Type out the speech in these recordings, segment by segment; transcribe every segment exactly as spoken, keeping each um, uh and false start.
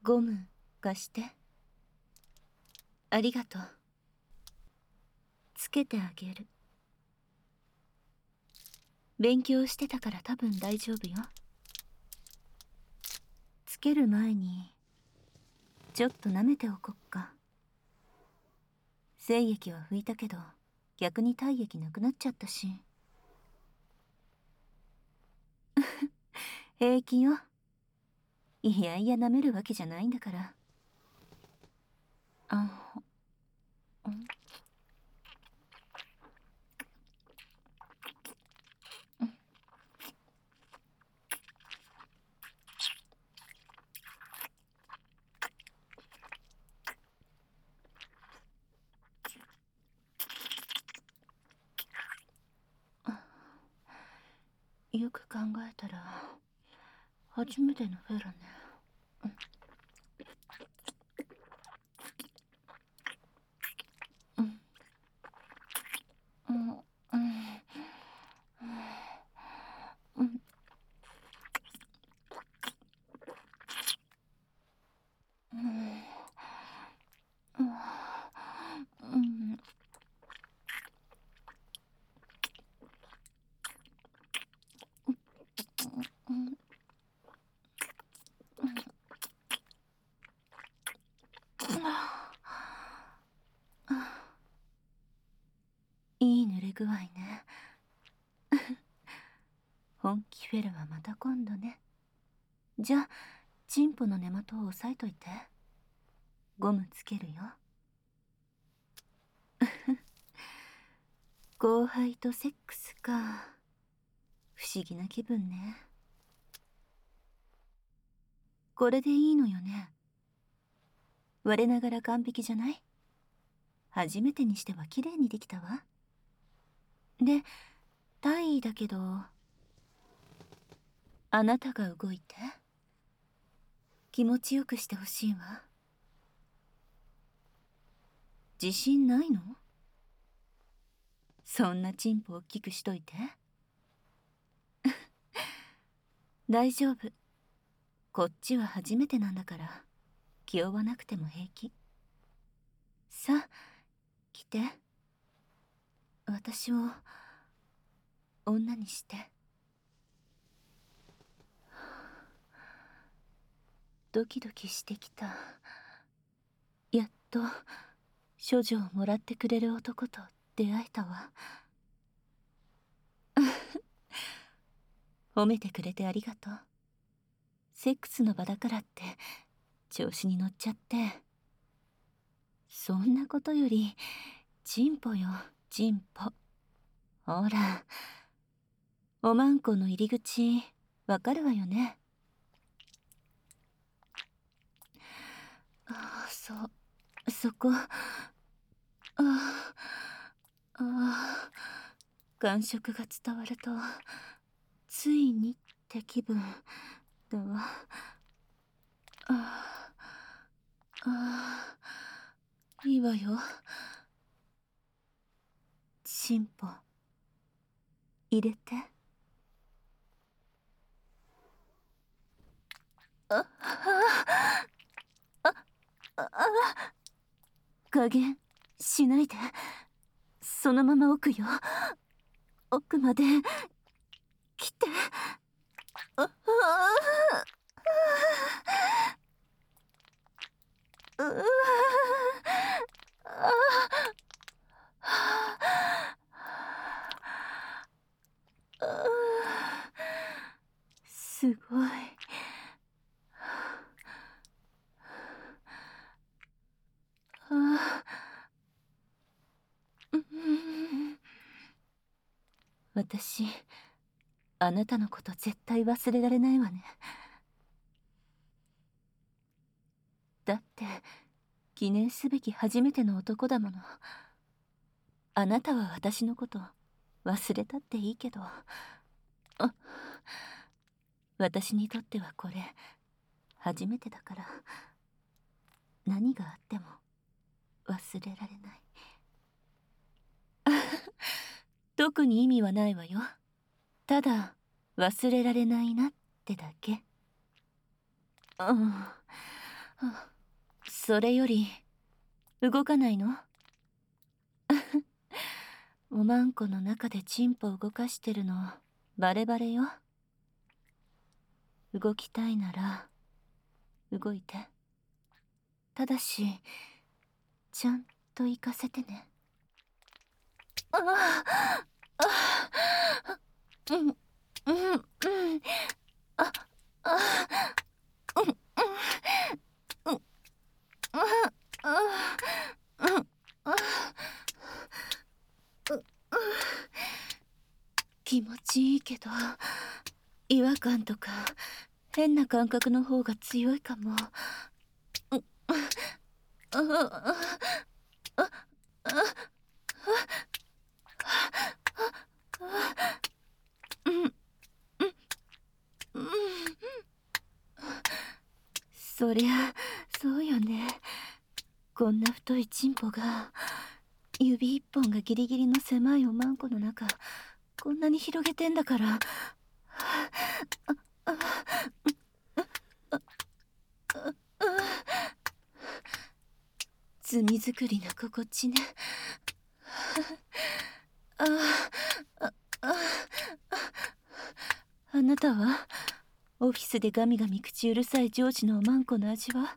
ゴム貸して。ありがとう。つけてあげる。勉強してたから多分大丈夫よ。つける前にちょっと舐めておこっか。精液は拭いたけど逆に体液なくなっちゃったし。平気よ。いやいや舐めるわけじゃないんだから。あ、んよく考えたら初めてのフェラね。うんうんうんうんうんうんうんいい濡れ具合ね。本気フェルはまた今度ね。じゃあチンポの根元を押さえといて。ゴムつけるよ。後輩とセックスか。不思議な気分ね。これでいいのよね。我ながら完璧じゃない？初めてにしては綺麗にできたわ。で、大意だけど、あなたが動いて気持ちよくしてほしいわ。自信ないの？そんなチンポ大きくしといて。大丈夫。こっちは初めてなんだから気負わなくても平気。さあ来て。私を女にして。ドキドキしてきた。やっと処女をもらってくれる男と出会えたわ。褒めてくれてありがとう。セックスの場だからって調子に乗っちゃって。そんなことよりチンポよ、チンポ。ほら、おまんこの入り口わかるわよね。ああ、そそこ。あああ、感触が伝わるとついにって気分だわ。ああ、いいわよ。チンポ入れて。ああああ、加減しないで。そのまま奥よ。奥まで来て。ああああすごい。あうん、私あなたのこと絶対忘れられないわね。だって記念すべき初めての男だもの。あなたは私のこと忘れたっていいけど、あ、私にとってはこれ初めてだから、何があっても忘れられない。特に意味はないわよ。ただ忘れられないなってだけ。うん、 それより動かないの？おまんこの中でチンポ動かしてるのバレバレよ。動きたいなら動いて。ただしちゃんと行かせてね。あああうんうんうんああうんうんうんああうんあ気持ちいいけど違和感とか変な感覚の方が強いかも。うんあああうんうんうんそりゃそうよね。こんな太いチンポが指一本がギリギリの狭いおまんこの中こんなに広げてんだから。罪作りの心地ね。ああああなたはオフィスでガミガミ口うるさい上司のおまんこの味は？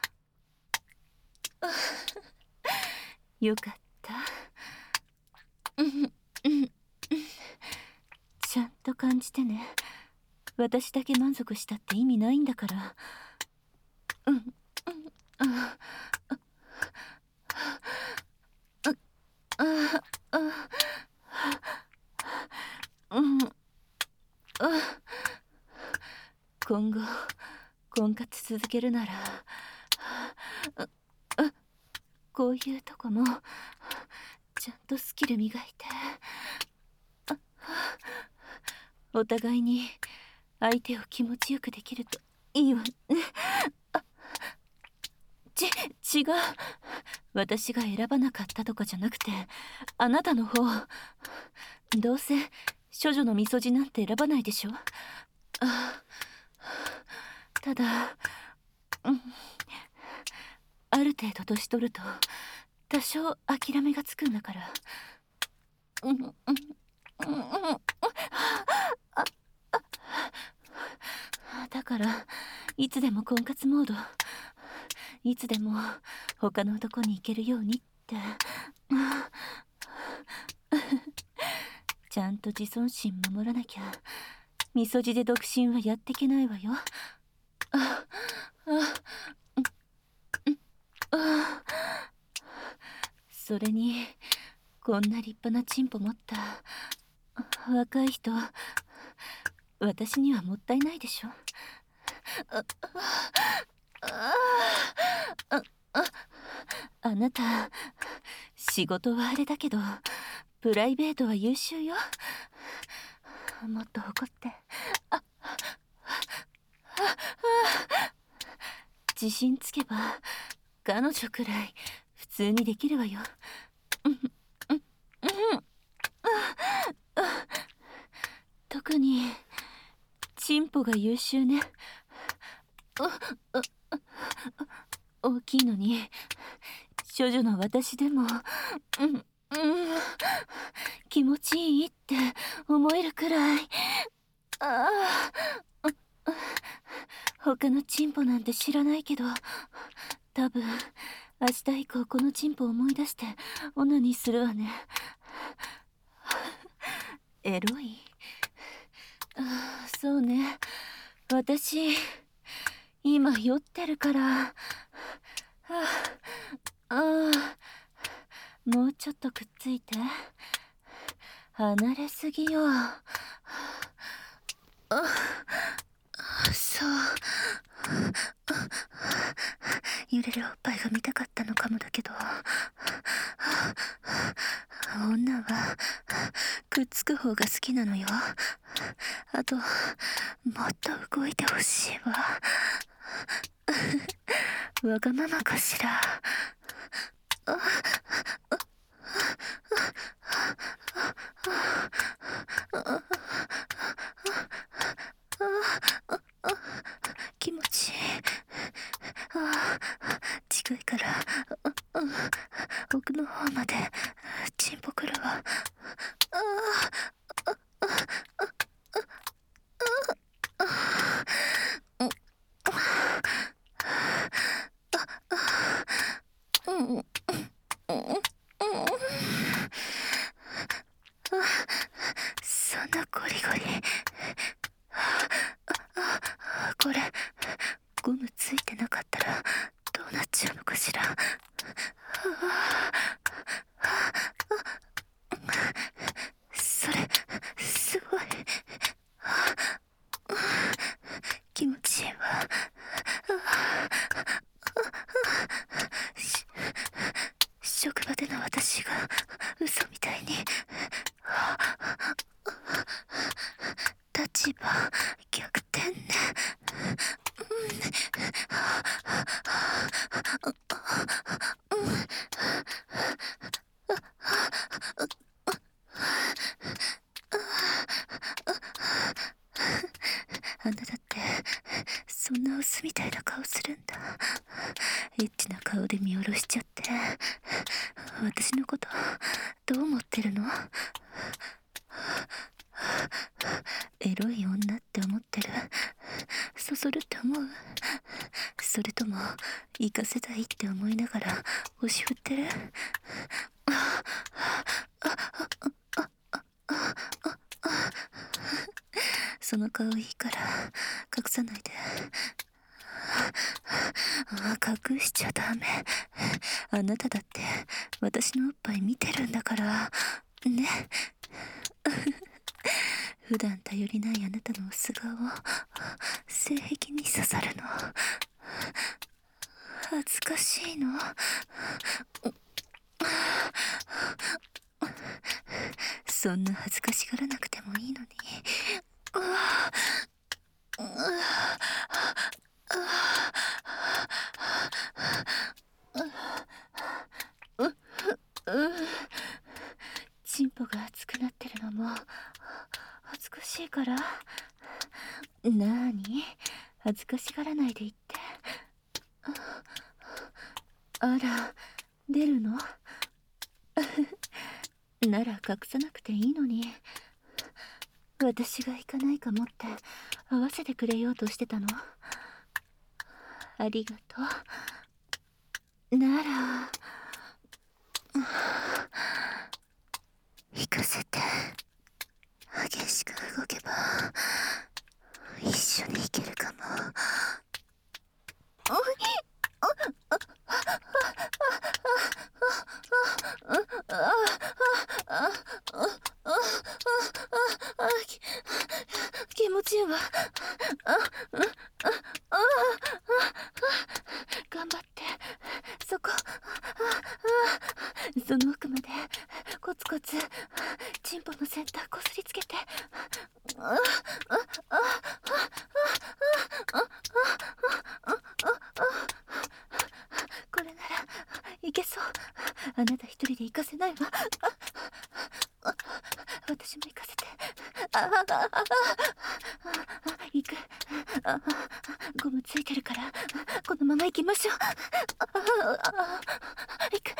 よかった。うんうんちゃんと感じてね。私だけ満足したって意味ないんだから。うんうんああああうんあ今後婚活続けるならああこういうとこもちゃんとスキル磨いてあお互いに相手を気持ちよくできるといいわね。あち違う私が選ばなかったとかじゃなくてあなたの方どうせ処女のみそじなんて選ばないでしょ。あただ、うん、ある程度年取ると多少諦めがつくんだから。うんうんうんうんだからいつでも婚活モードいつでも他の男に行けるようにってちゃんと自尊心守らなきゃみそじで独身はやってけないわよ。あああそれにこんな立派なチンポ持った若い人私にはもったいないでしょ。あああああなた仕事はあれだけどプライベートは優秀よ。もっと誇ってあ自信つけば彼女くらい普通にできるわよ。うんうんうん特にチンポが優秀ね。大きいのに処女の私でもうんうん気持ちいいって思えるくらい。ああ他のチンポなんて知らないけど多分明日以降このチンポ思い出してオナニーするわね。エロいあそうね私今酔ってるからああもうちょっとくっついて離れすぎよ。あそう揺れるおっぱいが見たかったのかもだけど女はくっつく方が好きなのよ。あともっと動いてほしいわ。わがままかしら。気持ちいい。あこれゴムついてなかったらどうなっちゃうのかしら。はあ、それすごい気持ちいいわ。し職場での私が嘘みたいに。立場逆転ね。あんただってそんなオスみたいな顔するんだ。エッチな顔で見下ろしちゃって私のことどう思ってるの？エロい女って思ってる？そそるって思う？それとも行かせたいって思いながら押し振ってる？その顔いいから隠さないで。隠しちゃダメ。あなただって私のおっぱい見てるんだからね。普段頼りないあなたの素顔性癖に刺さるの恥ずかしいの。そんな恥ずかしがらなくてもいいのに。チンポが熱くなってるのも恥ずかしいから。なーに、恥ずかしがらないで言って。あら、出るの？なら隠さなくていいのに。私が行かないかもって合わせてくれようとしてたの？ありがとう。なら行かせて。激しく動けば一緒に行けるかも。気持ちいいわ。頑張って。そこ。その奥までコツコツチンポの先端こすりつけて。これならいけそう。あなた一人で行かせないわ。私も行かせて。行く。ゴムついてるからこのまま行きましょう。行く。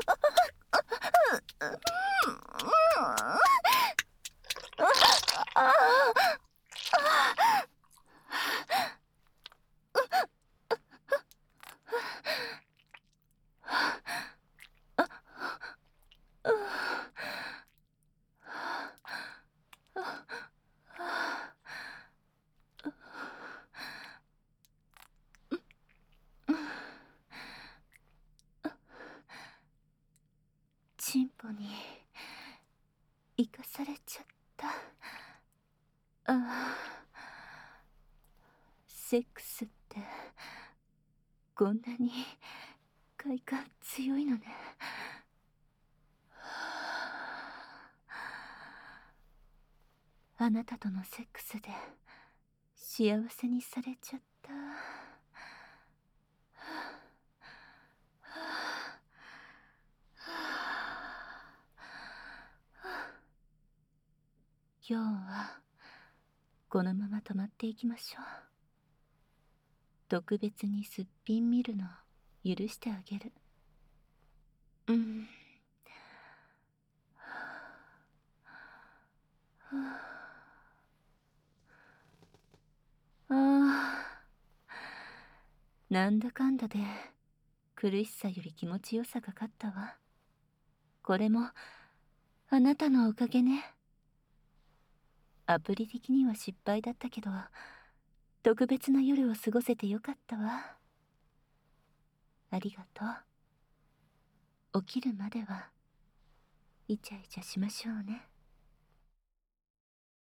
チンポに生かされちゃった。ああ、セックスってこんなに快感強いのね。あなたとのセックスで幸せにされちゃった。今日はこのまま泊まっていきましょう。特別にすっぴん見るの許してあげる。うん。ああ、なんだかんだで苦しさより気持ちよさが勝ったわ。これもあなたのおかげね。アプリ的には失敗だったけど特別な夜を過ごせてよかったわ。ありがとう。起きるまではイチャイチャしましょうね。